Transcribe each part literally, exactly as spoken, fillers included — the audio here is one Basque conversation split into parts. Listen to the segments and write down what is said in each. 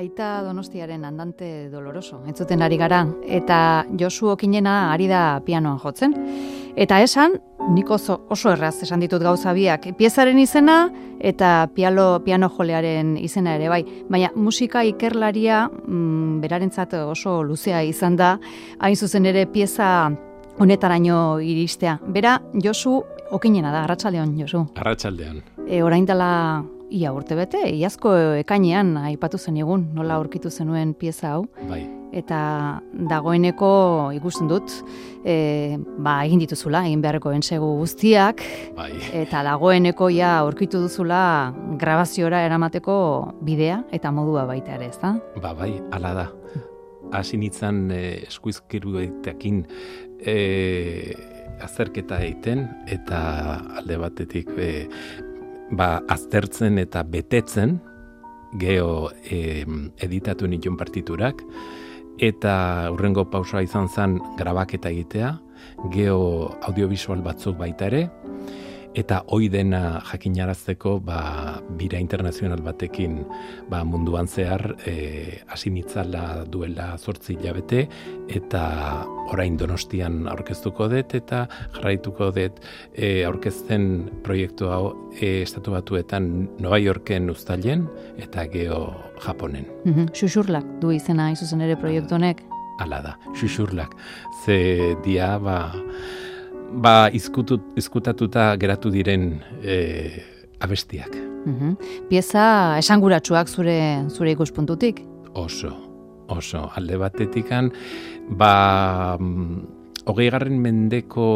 Aita Donostiaren Andante Doloroso, entzuten ari gara, eta Josu Okinena ari da pianoan jotzen. Eta esan, nik oso, oso erraz esan ditut gauza biak, piezaren izena eta piano, piano jolearen izena ere bai. Baina musika ikerlaria mm, berarentzat oso luzea izan da, hain zuzen ere pieza honetaraino iristea. Bera, Josu Okinena da, arratsaldeon, Josu. Arratsaldean. E, orain dela ia urte bete, iazko ekainean aipatu zen egun, nola aurkitu zenuen pieza hau. Bai. Eta dagoeneko ikusten dut, e, ba, egin dituzula, egin beharreko entsegu guztiak, bai. Eta dagoeneko ja aurkitu duzula grabaziora eramateko bidea eta modua baita ere, ezta? Ba, bai, hala da. Hasi nintzen e, eskuizkiruetekin e, azterketa egiten, eta alde batetik e, ba, aztertzen eta betetzen geho e, editatu nituen partiturak, eta hurrengo pausoa izan zen grabaketa egitea, geho audiovisual batzuk baita ere, eta hoi dena jakinarazteko ba, bira internazional batekin ba, munduan zehar e, hasi nitzala duela zortzi hilabete, eta orain Donostian aurkeztuko dut, eta jarraituko dut e, aurkezten proiektu hau e, Estatu Batuetan Nova Yorken uztailen, eta geho Japonen. Mm-hmm. Xuxurlak du izena izuzen ere proiektu honek? Hala da, xuxurlak. Ze dia, ba, ba izkutu, izkutatuta geratu diren e, abestiak. Mm-hmm. Pieza esanguratsuak zure, zure ikuspuntutik? Oso, oso. Alde batetikan, ba, hogeigarren mendeko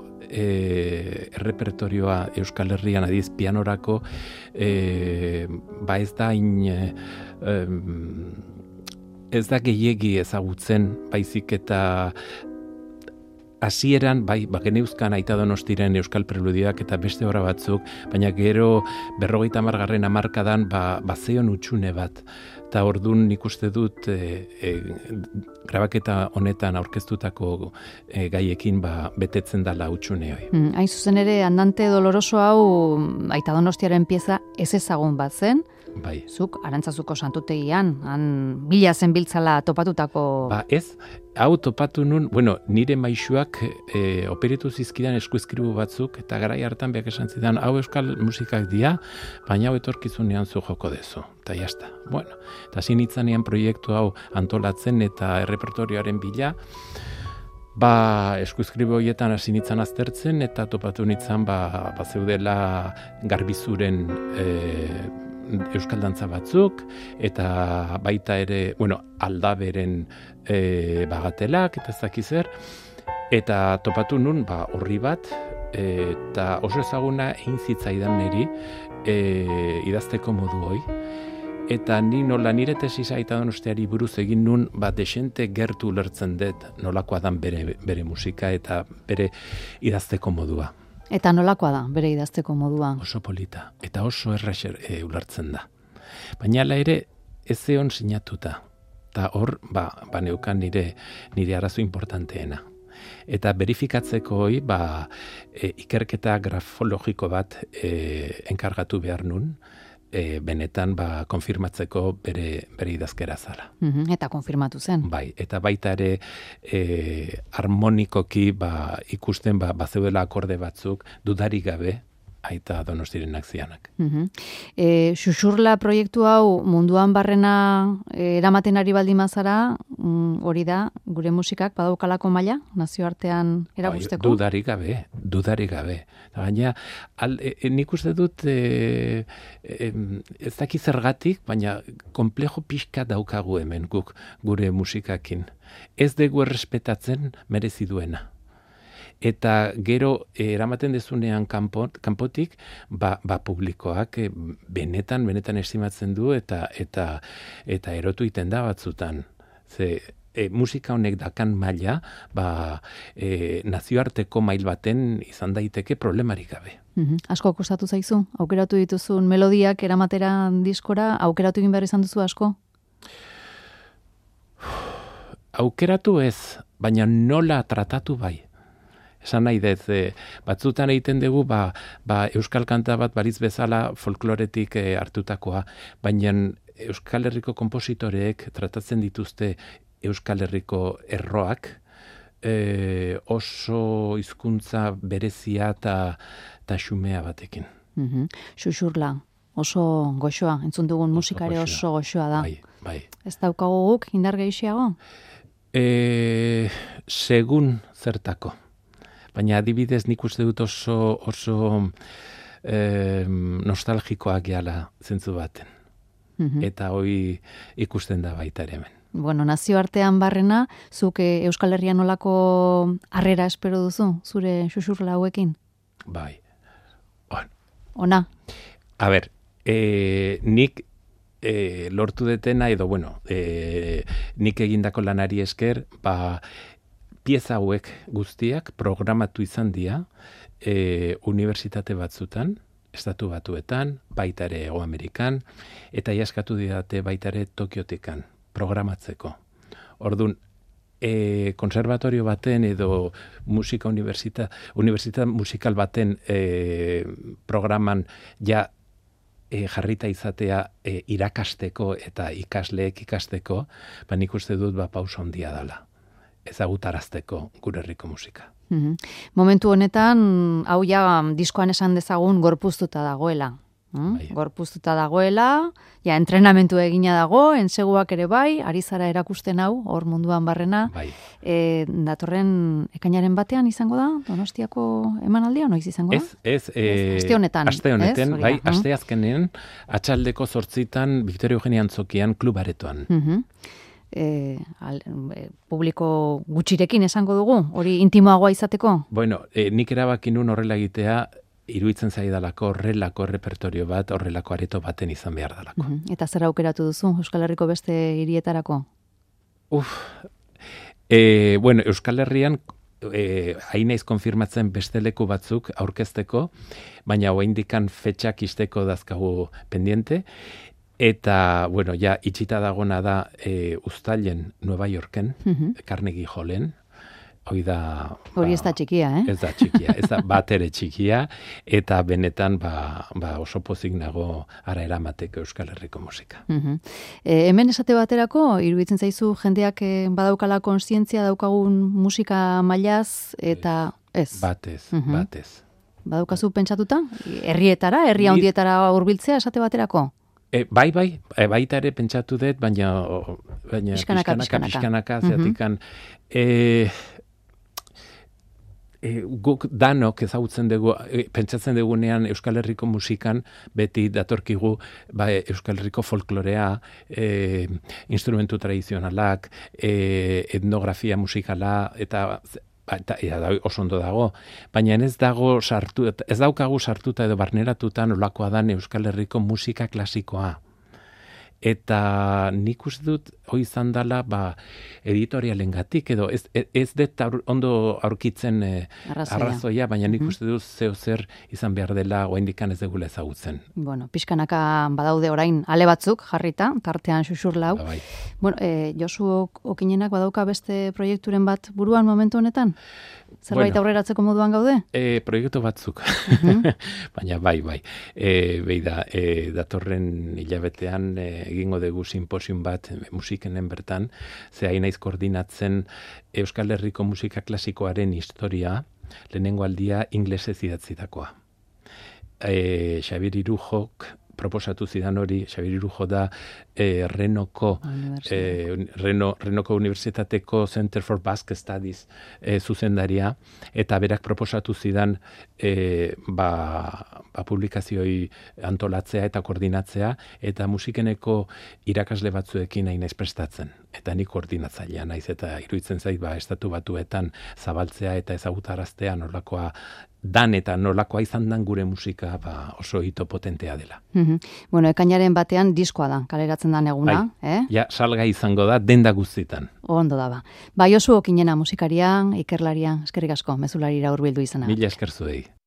e, errepertorioa Euskal Herrian adiz pianorako, e, ba ez da in, e, ez da gehiegi ezagutzen, baizik eta hasieran bai, ba, geneuzkan Aita Donostiren Euskal Preludioak eta beste obra batzuk, baina gero berrogeita hamargarren hamarkadan ba, bazeon utxune bat. Eta ordun nik uste dut e, e, grabaketa honetan aurkeztutako e, gaiekin ba, betetzen dala utxune hoi. Mm, hain zuzen ere, Andante Doloroso hau Aita Donostiaren pieza ez ezagun bat zen, bai. Zuk Arantzazuko santutegian, han bila zen biltzala topatutako... Ba ez, hau topatu nun, bueno, nire maisuak e, operitu zizkidan eskuizkribu batzuk, eta garai hartan beak esan zidan, hau euskal musikak dia, baina hau etorkizunean zu joko dezu, eta jazta. Bueno, eta zin itzanean proiektu hau antolatzen eta errepertorioaren bila, ba, eskuizkribu horietan hasi nintzen aztertzen, eta topatu nintzen, ba, ba zeudela garbizuren e, euskal dantza batzuk, eta baita ere, bueno, aldaberen e, bagatelak, eta ez dakiz zer, eta topatu nun, ba, horri bat, e, eta oso ezaguna egin zitzaidan niri e, idazteko modu hoi, eta ni nola nire tesisa Aita Donostiari buruz egin nun, ba, desente gertu ulertzen dut nolakoa dan bere, bere musika eta bere idazteko modua. Eta nolakoa da, bere idazteko modua? Oso polita, eta oso erraxer e, ulertzen da. Baina ala ere, ez egon sinatuta. Eta hor, ba, ba neukan nire, nire arazo importanteena. Eta berifikatzeko hoi, ba, e, ikerketa grafologiko bat e, enkargatu behar nun, E, benetan ba, konfirmatzeko bere, bere idazkera zala. Mm-hmm. Eta konfirmatu zen. Bai, eta baita ere e, harmonikoki ba, ikusten ba, bazeudela akorde batzuk dudarik gabe Aita Donostirenak zianak. Mm-hmm. E, Xuxurla proiektu hau munduan barrena e, eramaten ari baldin mazara, mm, hori da, gure musikak badaukalako maila, nazioartean erakusteko? Bai, dudarik gabe, dudarik gabe. Baina, al, e, e, nik uste dut, e, e, ez daki zergatik, baina komplejo pixka daukagu hemen guk gure musikakin. Ez dugu errespetatzen merezi duena. Eta gero eramaten dezunean kanpot, kanpotik, ba, ba publikoak e, benetan, benetan estimatzen du eta eta eta erotu iten da batzutan. Ze e, musika honek dakan maila, ba, e, nazioarteko mail baten izan daiteke problemarik gabe. Mm-hmm. Asko kostatu zaizu? Aukeratu dituzun melodiak eramatera diskora, aukeratu egin behar izan duzu asko? Aukeratu ez, baina nola tratatu bai. Esan nahi dez, e, batzutan egiten dugu, ba, ba, euskal kanta bat baliz bezala folkloretik e, hartutakoa, baina Euskal Herriko konpositoreek tratatzen dituzte Euskal Herriko erroak, e, oso hizkuntza berezia eta ta xumea batekin. Mhm. Xuxurla, oso goxoa, entzun dugun musikare oso goxoa da. Bai, bai. Ez daukagu guk indar gehiago? E, segun zertako. Baina adibidez nik uste dut oso, oso e, nostalgikoak gehala zentzu baten. Mm-hmm. Eta hoi ikusten da baita ere hemen. Bueno, nazioartean barrena, zuk Euskal Herrian nolako harrera espero duzu, zure xuxurla hauekin? Bai. On. Ona? A ber, e, nik e, lortu detena, edo, bueno, e, nik egindako lanari esker, ba, pieza hauek guztiak programatu izan dira e, unibertsitate batzutan, Estatu Batuetan, baita ere Hego Amerikan, eta jaskatu didate baita ere Tokiotekan, programatzeko. Orduan, e, konservatorio baten edo musika unibertsita, unibertsita musikal baten e, programan ja e, jarrita izatea e, irakasteko eta ikasleek ikasteko, ba nik uste dut ba pauso handia dela. Ezagutarazteko gure herriko musika. Mm-hmm. Momentu honetan, hau ja diskoan esan dezagun gorpuztuta dagoela. Mm? Bai. Gorpuztuta dagoela, ja entrenamentu egina dago, entseguak ere bai, ari zara erakusten hau, hor munduan barrena. Bai. E, datorren ekainaren batean izango da, Donostiako emanaldia, noiz izango da? Ez, ez. E, aste honetan. Aste honetan, ez? bai, aste azkenen, atxaldeko zortzitan, Victoria Eugenia Antzokian, klubaretoan. Mm-hmm. E, al, e, publiko gutxirekin esango dugu, hori intimoagoa izateko? Bueno, e, nik erabaki nun horrela egitea, iruditzen zaidalako horrelako repertorio bat, horrelako areto baten izan behar dalako. Uh-huh. Eta zer aukeratu duzu Euskal Herriko beste hirietarako? Uf, e, bueno, Euskal Herrian e, hain naiz konfirmatzen beste leku batzuk aurkezteko, baina oraindikan fetxak isteko dazkagu pendiente. Eta, bueno, ja, itxita dagona da e, uztailen Nueva Yorken, uh-huh. Carnegie Hallen. Hoi da... Hori ba, ez da txikia, eh? Ez da txikia, ez da bat ere txikia, eta benetan ba, ba oso pozik nago ara eramateko Euskal Herriko musika. Uh-huh. E, hemen esate baterako, iruditzen zaizu jendeak e, badaukala kontzientzia daukagun musika mailaz, eta ez? Batez, uh-huh. batez. Badaukazu pentsatuta? Herrietara, herri handietara hurbiltzea esate baterako? E, bai, bai, e, baita ere pentsatu dut, baina, baina pixkanaka, pixkanaka, pixkanaka, uh-huh. zeatikan, e, e, guk danok ezagutzen dugu, e, pentsatzen dugunean Euskal Herriko musikan, beti datorkigu ba, Euskal Herriko folklorea, e, instrumentu tradizionalak, e, etnografia musikala, eta... Eta, eta oso ondo dago, baina ez dago sartu, ez daukagu sartuta edo barneratuta nolakoa da Euskal Herriko musika klasikoa. Eta nik uste dut hoi izan dela ba, editorialengatik edo ez, ez dut aur, ondo aurkitzen eh, arrazoia, baina nik uste dut zeo zer izan behar dela oraindikan ez degula ezagutzen. Bueno, pixkanaka badaude orain ale batzuk jarrita, tartean xuxurlau. Ba, bai. Bueno, eh, Josu Okinenak badauka beste proiekturen bat buruan momentu honetan? Zerbait bueno, aurreratzeko moduan gaude? E, proiektu batzuk. Uh-huh. Baina bai, bai. E, beida, e, datorren hilabetean e, egingo dugu simposium bat musikenen bertan, ze hain naiz koordinatzen Euskal Herriko musika klasikoaren historia, lehenengo aldia inglesez idatzitakoa. E, Xabier Irujok proposatu zidan hori, Xabier Irujo da eh, Renoko, eh, Reno, Renoko Unibertsitateko Center for Basque Studies eh, zuzendaria, eta berak proposatu zidan eh, ba, ba publikazioi antolatzea eta koordinatzea, eta musikeneko irakasle batzuekin nahi naiz prestatzen. Eta nik koordinatzailea naiz, eta iruditzen zait ba, Estatu Batuetan zabaltzea eta ezagutaraztea nolakoa dan eta nolakoa izan dan gure musika ba, oso hito potentea dela. Mm-hmm. Bueno, ekainaren batean diskoa da, kaleratzen da eguna. Bai, eh? Ja, salga izango da, denda guztitan. Ondo da ba. Ba, Josu Okinena musikaria, ikerlaria, eskerrik asko, mezularira hurbildu izana. Mila esker zuei.